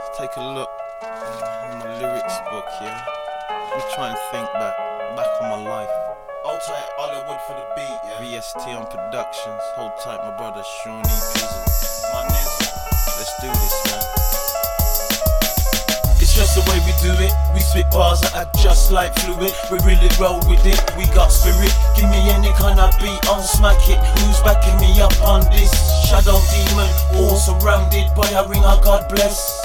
Take a look in my lyrics book, yeah. Let me try and think back on my life. Hold tight, Hollywood for the beat, yeah. VST on Productions. Hold tight, my brother Shawnee Pizzle. My nigga. Let's do this, man. It's just the way we do it. We spit bars that are just like fluid. We really roll with it. We got spirit. Give me any kind of beat, I'll smack it. Who's backing me up on this? Shadow demon, all surrounded by a ring of God bless.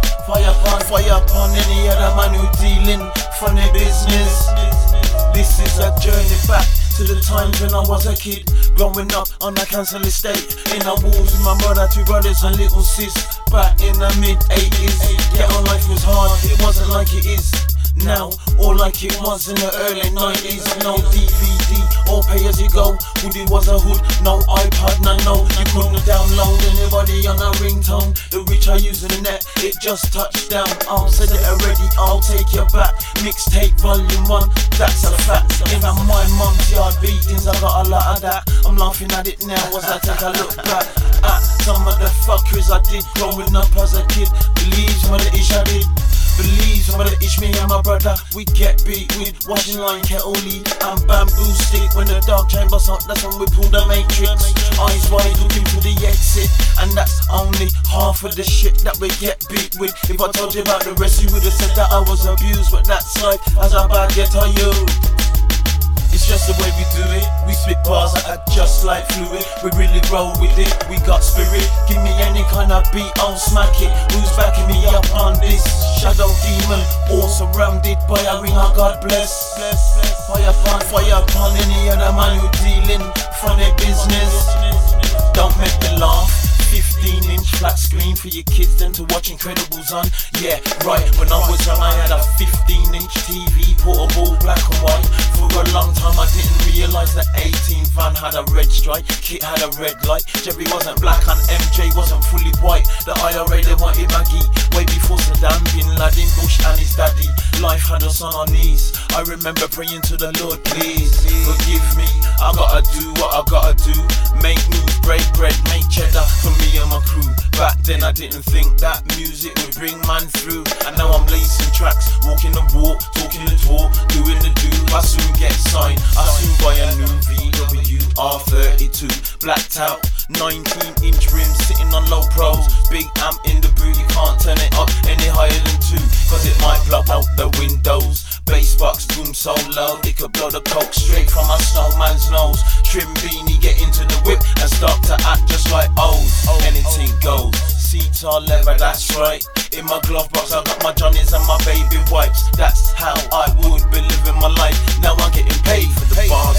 Fire upon any other man who dealing funny business. This is a journey back to the times when I was a kid, growing up on a council estate, in the walls with my brother, two brothers and little sis. Back in the mid-80s, ghetto life was hard, it wasn't like it is now, or like it was in the early 90s. No DVD or pay as you go. Hoodie was a hood, no iPod, no. You couldn't download anybody on a ringtone. The rich are using the net, it just touched down. I'll said it already, I'll take you back. Mixtape volume 1, that's a fact. In my mum's yard beatings, I got a lot of that. I'm laughing at it now as I take a look back at some of the fuckeries I did growing up as a kid. Believe some of the ish I did. Believe some of the ish me and my brother we get beat with washing line, kettle lead and bamboo stick. When the dark chamber up, that's when we pull the matrix. Eyes wide looking for the exit, and that's only half of the shit that we get beat with. If I told you about the rest, you would've said that I was abused, but that's life as a bad get on you. It's just the way we do it. We spit bars that are just like fluid. We really roll with it. We got spirit. Give me any kind of beat, I'll smack it. Who's backing me up on this? Shadow demon, all surrounded by a ring of God bless. Fire upon any other man who dealing funny business. Don't make me laugh. 15-inch flat screen for your kids then to watch Incredibles on. Yeah, right, when I was young I had a 15-inch TV, portable, black and white. For a long time I didn't realise that 18 van had a red stripe, Kit had a red light, Jerry wasn't black and MJ wasn't fully white. The IRA they wanted Maggie, way before Saddam, Bin Laden, Bush and his daddy. Life had us on our knees, I remember praying to the Lord, please forgive me. I gotta do what I gotta do, make moves, break bread, make cheddar for me and my crew. Back then I didn't think that music would bring man through, and now I'm lacing tracks, walking the walk, talking the talk, doing the do. I soon get signed, I soon buy a new VW R32, blacked out, 19-inch rims sitting on low pros, big amp in the boot, you can't turn it up any higher than 2, cause it might blow out the windows. Bass box boom so low, it could blow the coke straight from a snowman's nose. Trim beanie, get into the whip and start to act just like old. Anything goes, seats are leather, that's right. In my glove box I got my Johnnies and my baby wipes. That's how I would be living my life. Now I'm getting paid for the bars